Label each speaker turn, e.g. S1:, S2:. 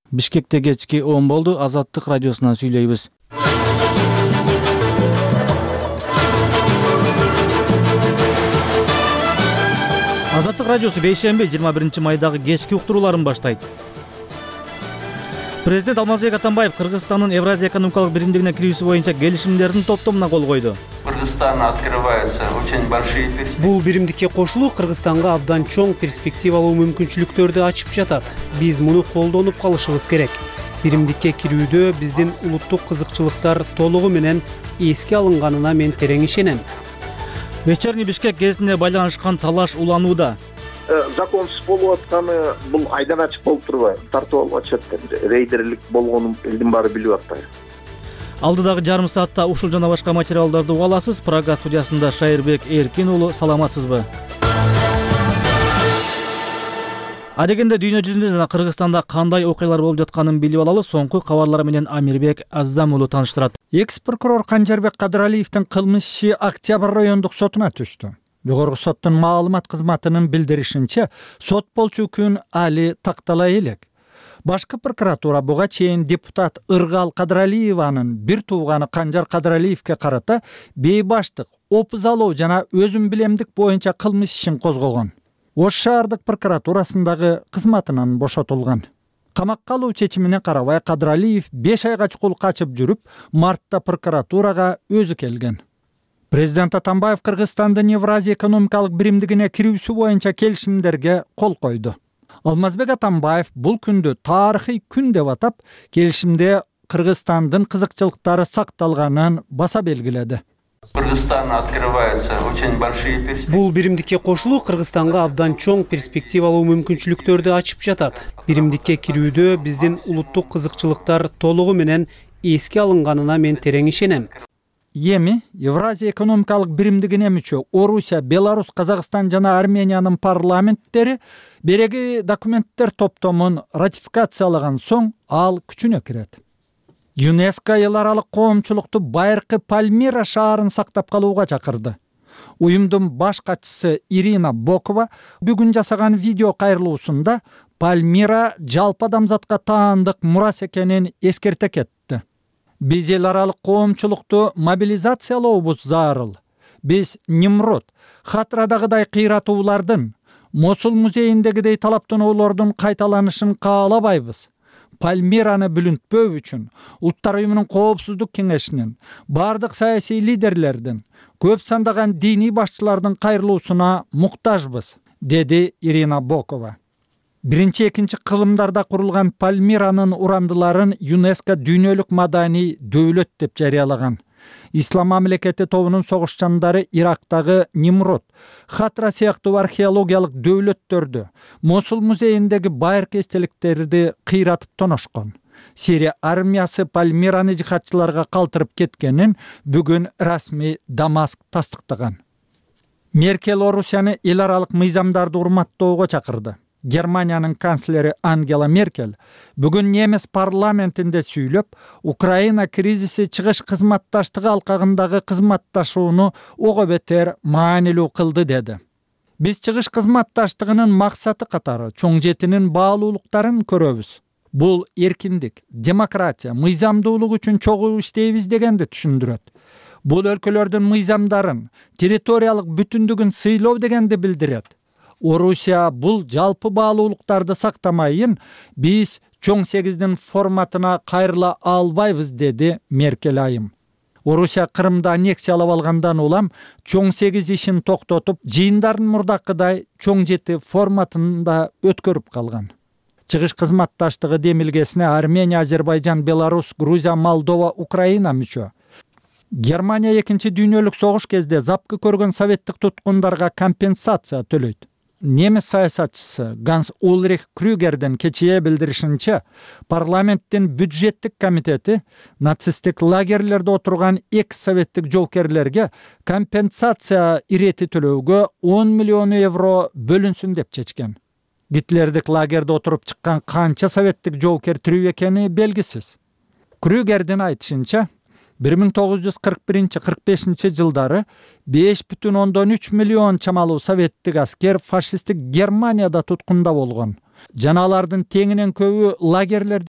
S1: Бишкекте кечки 10 болду. Азаттык радиосунан сүйлөйбүз. Азаттык радиосу бейшемби 21 майдагы кечки уктурууларын баштайт. Президент Алмазбек Атамбаев Кыргызстандын Евразия экономикалык биримдигине кирүүсү боюнча келишимдердин топтомуна кол койду.
S2: Кыргызстан открывается очень большие перспективы.
S3: Бул биримдикке кошулуу Кыргызстанга абдан чоң перспективалуу мүмкүнчүлүктөрдү ачып жатат. Биз муну колдонуп калышыбыз керек. Биримдикке кирүүдө биздин улуттук кызыкчылыктар толугу менен эске алынганына мен терең ишенем.
S1: Вечерний Бишкек гезитине байланышкан талаш уланууда.
S4: Законсуз болуп атканы бул айдан ачык болуп турбайбы? Тартып алып атышат. Рейдерлик болгонун элдин баары билип атпайбы?
S1: Алдыдагы жарым саатта ушул жана башка материалдарды уга аласыз. Прага студиясында Шайырбек Эркин уулу, саламатсызбы? Адегенде дүйнө жүзүндө жана Кыргызстанда кандай окуялар болуп жатканын билип алалы. Соңку кабарлар менен Амирбек Аззам уулу тааныштырат.
S5: Экс-прокурор Канжарбек Кадыралиевдин кылмыш иши Октябрь райондук сотуна түштү. Жогорку соттун маалымат кызматынын билдиришинче, сот болчу күн али тактала элек. Башкы прокуратура буга чейин депутат Ыргал Кадыралиеванын бир тууганы Канжар Кадыралиевге карата бейбаштык, опузалоо жана өзүм билемдик боюнча кылмыш ишин козгогон. Ош шаардык прокуратурасындагы кызматынан бошотулган. Камакка алуу чечимине карабай Кадыралиев 5 айга чукул качып жүрүп, мартта прокуратурага өзү келген. Президент Атамбаев Кыргызстандын Евразия экономикалык биримдигине кирүүсү боюнча келишимдерге кол койду. Алмазбек Атамбаев бул күндү тарыхый күн деп атап, келишимде Кыргызстандын кызыкчылыктары сакталганын баса белгиледи.
S2: Кыргызстан открывается очень большие перспективы.
S3: Бул биримдикке кошулуу Кыргызстанга абдан чоң перспективалуу мүмкүнчүлүктөрдү ачып жатат. Биримдикке кирүүдө биздин улуттук кызыкчылыктар толугу менен эске алынганына мен терең ишенем.
S5: Эми Евразия экономикалык биримдигине мүчө Орусия, Беларусь, Казакстан жана Армениянын парламенттери береги документтер топтомун ратификациялаган соң ал күчүнө кирет. ЮНЕСКО эл аралык коомчулукту байыркы Пальмира шаарын сактап калууга чакырды. Уюмдун баш катчысы Ирина Бокова бүгүн жасаган видео кайрылуусунда Пальмира жалпы адамзатка таандык мурас экенин эскерте кетти. Биз эл аралык коомчулукту мобилизациялообуз зарыл. Биз Нимрод, Хатрадагыдай кыйратуулардын, Мосул музейиндегидей талаптоноолордун кайталанышын каалабайбыз. Пальмираны бүлүнтпөө үчүн Улуттар уюмунун коопсуздук кеңешинин, бардык саясий лидерлердин, көп сандаган диний башчылардын кайрылуусуна муктажбыз, деди Ирина Бокова. Биринчи-экинчи кылымдарда курулган Пальмиранын урандыларын ЮНЕСКО дүйнөлүк маданий дөөлөт деп жарыялаган. Ислам мамлекети тобунун согушчандары Ирактагы Нимрод, Хатра сыяктуу археологиялык дөөлөттөрдү, Мосул музейиндеги байыркы эстеликтерди кыйратып тоношкон. Сирия армиясы Пальмираны жихадчыларга калтырып кеткенин бүгүн расмий Дамаск тастыктаган. Меркель Орусияны эл аралык мыйзамдарды урматтоого чакырды. Германиянын канцлери Ангела Меркель бүгүн немес парламентинде сүйлөп, Украина кризиси чыгыш кызматташтыгы алкагындагы кызматташууну ого бетер маанилүү кылды деди. Биз чыгыш кызматташтыгынын максаты катары чоң жетинин баалуулуктарын көрөбүз. Бул эркиндик, демократия, мыйзамдуулук үчүн чогуу иштейбиз дегенди түшүндүрөт. Бул өлкөлөрдүн мыйзамдарын, территориялык бүтүндүгүн сыйлоо дегенди билдирет. Орусия бул жалпы баалуулуктарды сактамайын, биз чоң 8-дин форматына кайрыла албайбыз, деди Меркель айым. Орусия Кырымды аннексиялап алгандан улам чоң 8 ишин токтотуп, жыйындарын мурдакыдай чоң 7 форматында өткөрүп калган. Чыгыш кызматташтыгы демилгесине Армения, Азербайжан, Беларусь, Грузия, Молдова, Украина мүчө. Германия 2-нчи дүйнөлүк согуш кезде запкы көргөн советтик туткундарга компенсация төлөйт. Немес саясатчысы Ганс Ульрих Крюгерден кечээ билдиришинче, парламенттин бюджеттик комитети нацисттик лагерлерде отурган экс-советтик жоокерлерге компенсация ирети төлөөгө 10 миллион евро бөлүнсүн деп чечкен. Гитлердик лагерде отуруп чыккан канча советтик жоокер тирүү экени белгисиз. Крюгердин айтышынча, 1941-45 жылдары 5,3 миллион чамалуу советтик аскер фашисттик Германияда туткунда болгон. Жана алардын теңинен көбү лагерлерде